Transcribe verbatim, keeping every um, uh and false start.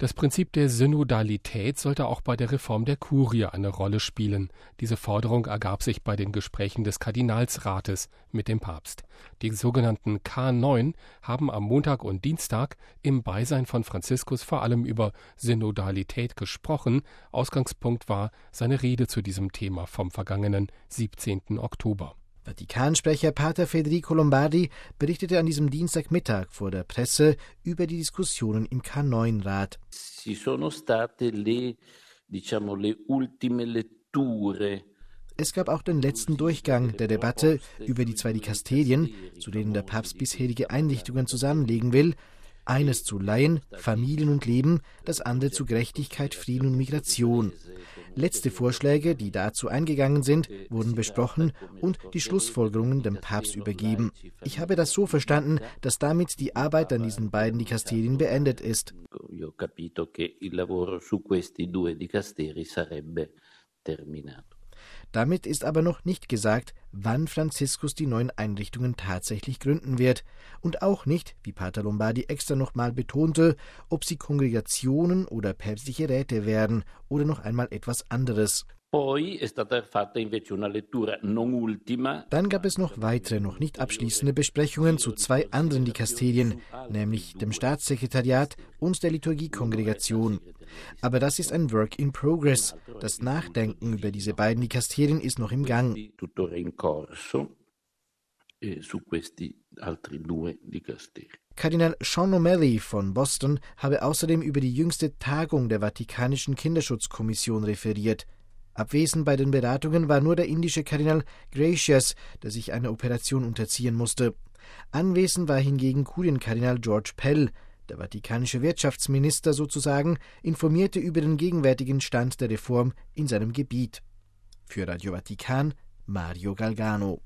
Das Prinzip der Synodalität sollte auch bei der Reform der Kurie eine Rolle spielen. Diese Forderung ergab sich bei den Gesprächen des Kardinalsrates mit dem Papst. Die sogenannten K neun haben am Montag und Dienstag im Beisein von Franziskus vor allem über Synodalität gesprochen. Ausgangspunkt war seine Rede zu diesem Thema vom vergangenen siebzehnten Oktober. Vatikansprecher Pater Federico Lombardi berichtete an diesem Dienstagmittag vor der Presse über die Diskussionen im K neun Rat. Ci sono state le, diciamo, le ultime letture. Es gab auch den letzten Durchgang der Debatte über die zwei Dikasterien, zu denen der Papst bisherige Einrichtungen zusammenlegen will. Eines zu Laien, Familien und Leben, das andere zu Gerechtigkeit, Frieden und Migration. Letzte Vorschläge, die dazu eingegangen sind, wurden besprochen und die Schlussfolgerungen dem Papst übergeben. Ich habe das so verstanden, dass damit die Arbeit an diesen beiden Dikasterien beendet ist. Io ho capito che il lavoro su questi due dicasteri sarebbe terminato. Damit ist aber noch nicht gesagt, wann Franziskus die neuen Einrichtungen tatsächlich gründen wird und auch nicht, wie Pater Lombardi extra nochmal betonte, ob sie Kongregationen oder päpstliche Räte werden oder noch einmal etwas anderes. Dann gab es noch weitere, noch nicht abschließende Besprechungen zu zwei anderen Dikasterien, nämlich dem Staatssekretariat und der Liturgiekongregation. Aber das ist ein Work in Progress. Das Nachdenken über diese beiden Dikasterien ist noch im Gang. Kardinal Sean O'Malley von Boston habe außerdem über die jüngste Tagung der Vatikanischen Kinderschutzkommission referiert. Abwesend bei den Beratungen war nur der indische Kardinal Gracias, der sich einer Operation unterziehen musste. Anwesend war hingegen Kurienkardinal George Pell. Der vatikanische Wirtschaftsminister sozusagen informierte über den gegenwärtigen Stand der Reform in seinem Gebiet. Für Radio Vatikan, Mario Galgano.